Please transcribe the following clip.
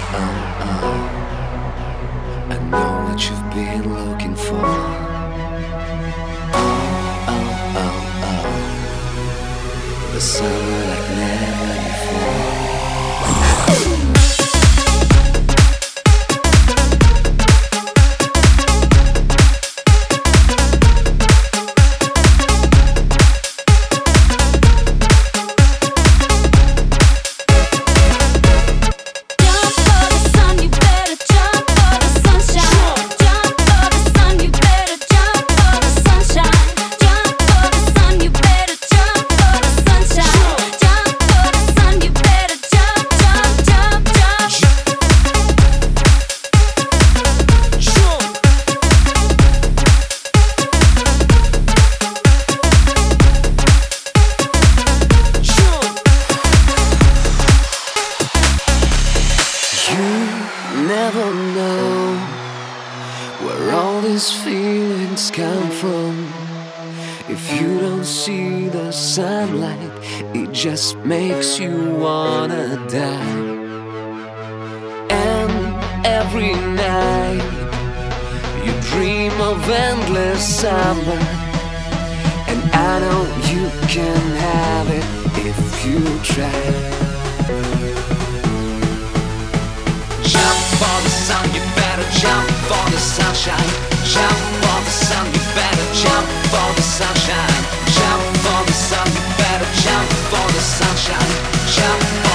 I know what you've been looking for. The summer like never before. Never know where all these feelings come from. If you don't see the sunlight, it just makes you wanna die. And every night you dream of endless summer, and I know you can have it if you try. Jump for the sun, you better jump for the sunshine. Jump for the sun, you better jump for the sunshine. Jump for the sun, you better jump for the sunshine. Jump for